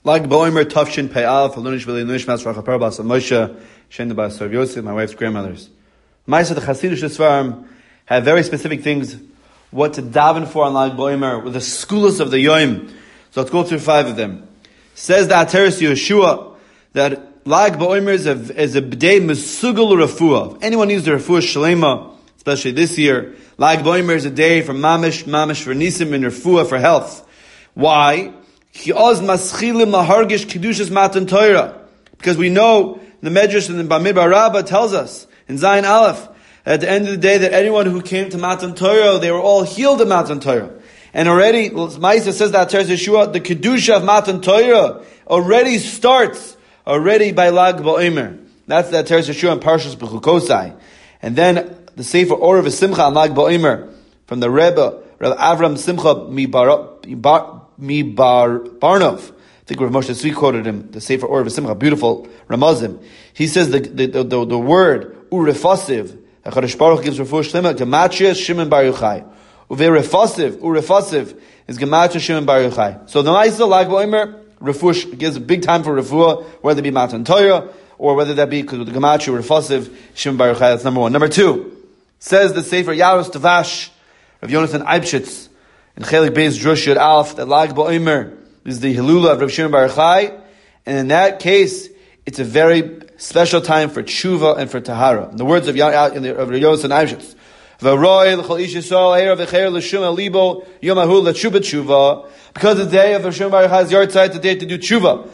Lag Ba'omer Tafshin Pe'al Falunish Vili Nishmas Rachapar Bas Moshe Shendel Bas Sor Yosef, my wife's grandmothers. Ma'aseh the Hasidic Svarim have very specific things what to daven for on Lag Ba'omer with the schools of the Yom. So let's go through 5 of them. Says the Ateres Yeshua that Lag Ba'omer is a b'dei mesugul refuah. If anyone needs the refuah shalema, especially this year, Lag Ba'omer is a day for mamish for nisim and refuah for health. Why? Because we know the Medrash and the Bamidbar Rabbah tells us in Zion Aleph at the end of the day that anyone who came to Matan Torah, they were all healed at Matan Torah. And already, Ma'aseh says that Teres Yeshua, the Kedusha of Matan Torah already starts by Lag Ba'omer. That's that Teres Yeshua in Parshas Bechukosai. And then the Sefer Or of Simcha on Lag Ba'omer from the Rebbe Avram Simcha Barnov. I think Rav Moshe Tzvi quoted him, the Sefer Or of Simcha, beautiful Ramazim. He says the word Urefasiv, HaKadosh Baruch gives refuah shlema, Gematria Shimon Bar Yochai. Urefasiv is Gematria Shimon Bar Yochai. So the Ma'aseh Lag Ba'omer, refuah gives a big time for refuah, whether it be Matan Torah, or whether that be Gematria Urefasiv Shimon Bar Yochai. That's number 1. Number 2, says the Sefer Yaros Tavash, Rav Yonatan Eibshitz, in Chelik Beis Drush Yud Alf, that Lag Ba'omer is the Hilula of Rav Shimon Bar Yochai, and in that case, it's a very special time for tshuva and for tahara. In the words of Rav Yonatan Eibshitz, because the day of Rav Shimon Bar Yochai's yard side, the day to do tshuva.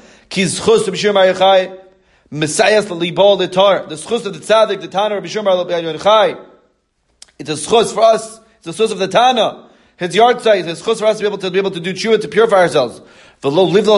Messiah libol the schus of the tzaddik, the Tana of Rav Shimon Bar Yochai. It's a schus for us. It's a schus of the Tana. His yard site is chus for us to be able to do tshuva, to purify ourselves. At the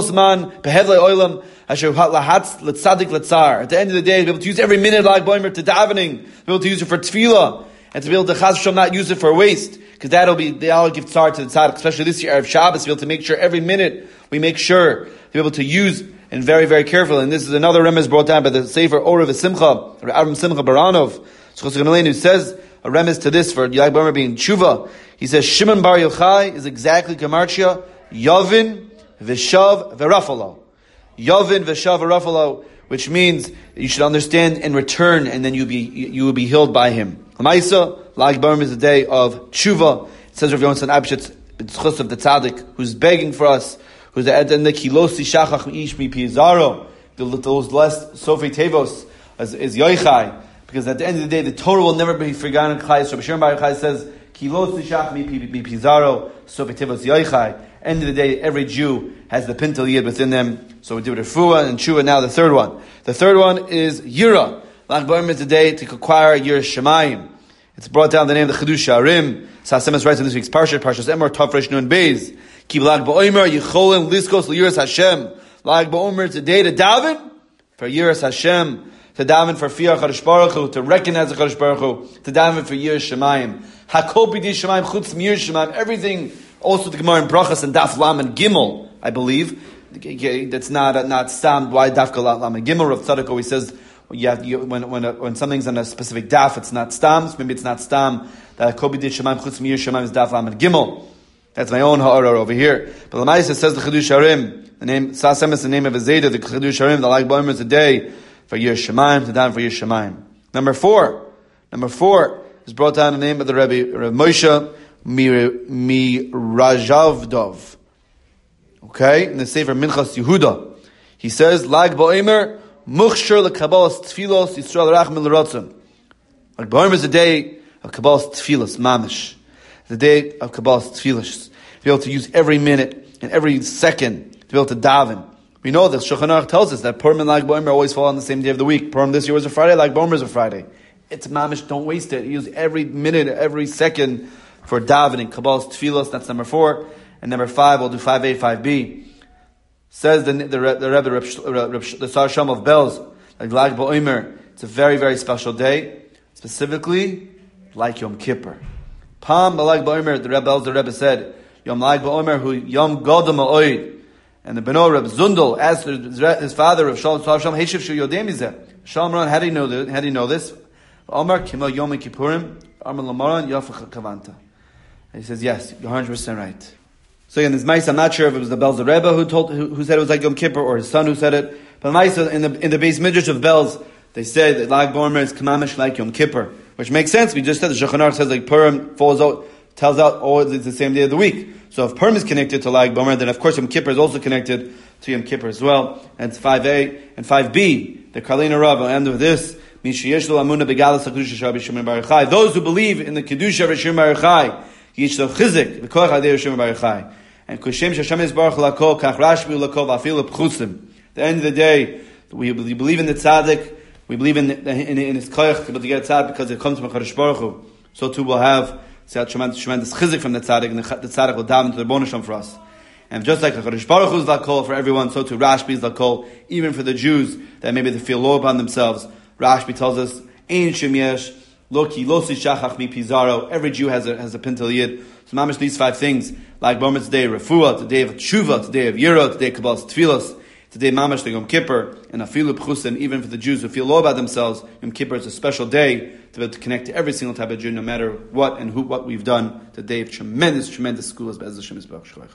end of the day, to be able to use every minute Lag Ba'omer to davening, to be able to use it for tefillah, and to be able to chas v'shalom not use it for waste, because that'll give tzar to the tzaddik, especially this year of Shabbos, to be able to make sure every minute we make sure to be able to use and very, very careful. And this is another remez brought down by the Sefer Or of Simcha, Avram Simcha Baranov, who says a remez to this for Lag Ba'omer being tshuva. He says Shimon Bar Yochai is exactly Gematria Yavin V'Shav V'Rafalo. Yavin V'Shav V'Rafalo, which means you should understand and return, and then you will be healed by him. L'maisa, Lag Ba'omer is the day of tshuva. It says Rav Yonatan Eibshitz, it's chus of the tzaddik who's begging for us, who's at the end of Kilosi Shachach Mi'ish Mi Pizaro, those last Sofi Tevos is Yochai, because at the end of the day the Torah will never be forgotten. So Shimon Bar Yochai says, Kilos Tishach mi Pizaro, Sofitivos Yochai. End of the day, every Jew has the Pintel Yid within them. So we do Refuah and Tshuva. Now the third one. The third one is Yira. Lag Ba'omer is the day to acquire Yira Shemayim. It's brought down the name of the Chidush Harim. Sasemes writes in this week's Parshas Emor Tafresh Nun Beis. Ki Lag Ba'omer Yicholim Liskos L'Yiras Hashem. Lag Ba'omer is the day to daven for Yiras Hashem, to daven for Fear HaKadosh Baruch Hu, to recognize the HaKadosh Baruch Hu, to daven for Yiras Shemayim. Hakol B'di Shemayim Chutz Mir Shemayim. Everything, also the Gemara in Brachas and Daf Lam and Gimel, I believe. That's not Stam. Why Daf Lam and Gimel? Rav Tzadok always says when something's on a specific Daf, it's not Stam. So maybe it's not Stam. That Hakol B'di Shemayim Chutz Mir Shemayim is Daf Lam and Gimel. That's my own ha'ara over here. But the Ma'aseh says the Chidush Harim. The name Sasem is the name of a Zayda. The Chidush Harim. The Lag Ba'omer is the day for Yiras Shemayim, to daven for Yiras Shemayim. Number four is brought down the name of the Rebbe, Rav Moshe Mirajavdov. Okay? In the Sefer Minchas Yehuda. He says, Lag Ba'omer, Muchshir l'Kabbalas Tfilos Yisrael Rachman l'Ratzon. Lag Ba'omer is the day of Kabbalas Tfilos, Mamish. The day of Kabbalas Tfilos. To be able to use every minute and every second to be able to daven. We know that Shulchan Aruch tells us that Purim and Lag Ba'omer always fall on the same day of the week. Purim this year was a Friday, Lag Ba'omer is a Friday. It's mamish, don't waste it. Use every minute, every second for davening. Kabbalas Tfilos, that's number 4. And number 5, we'll do 5A, 5B. Says the Rebbe, the Sar Sham of Belz, like Lag Ba'omer, it's a very, very special day. Specifically, like Yom Kippur. Pam Lag Ba'omer, the Rebbe said, Yom Lag Ba'omer, hu Yom Godam Ha'oid. And the Beno Reb Zundel asked his father, Reb Shalom Heishiv Shu Yodem Mizeh. Shalom Ran, how do you know this? Omar Kimo Yom Kippurim, Amar Lamaran Yafach Kavanta. And he says, yes, you're 100% right. So again, this Maisa, I'm not sure if it was the Belzer Rebbe who said it was like Yom Kippur, or his son who said it. But Maisa, in the Beis Midrash of Belz, they say that Lag Bomer is Kamamish like Yom Kippur, which makes sense. We just said the Shulchan Aruch says like Purim falls out, tells out, oh, it's the same day of the week. So if Purim is connected to Lag Bomer, then of course Yom Kippur is also connected to Yom Kippur as well. And it's 5a and 5b. The Karlina Rav will end with this. Those who believe in the Kedusha of Rishon Baruch Chai, Yishlo Chizik, the Koach Adei Rishon Baruch Chai. And Kushem Shashem Yisbarach Lakol, Kach Rashbi Lakol, Vafil Pchusim. At the end of the day, we believe in the tzaddik, we believe in his koach to be able to get tzaddik because it comes from HaKadosh Baruch Hu. So too we'll have tremendous chizik from the tzaddik, and the tzaddik will dive into the bonus for us. And just like HaKadosh Baruch Hu is lakol for everyone, so too Rashbi is lakol, even for the Jews that maybe they feel low upon themselves. Rashbi tells us, Ein Shem Yesh, Loki, Losi Shachach Mi Pizarro. Every Jew has a pintel yid. So mamish these 5 things, like Bomer today, Refuah, today of Tshuva, today of Yira, today of Kabbalas Tfilos, today mamash the Yom Kippur, and Afilu Pchusim, even for the Jews who feel low about themselves, Yom Kippur is a special day to be able to connect to every single type of Jew, no matter what and what we've done. The day of tremendous, tremendous schools, Be'ez Hashem Yisbarach.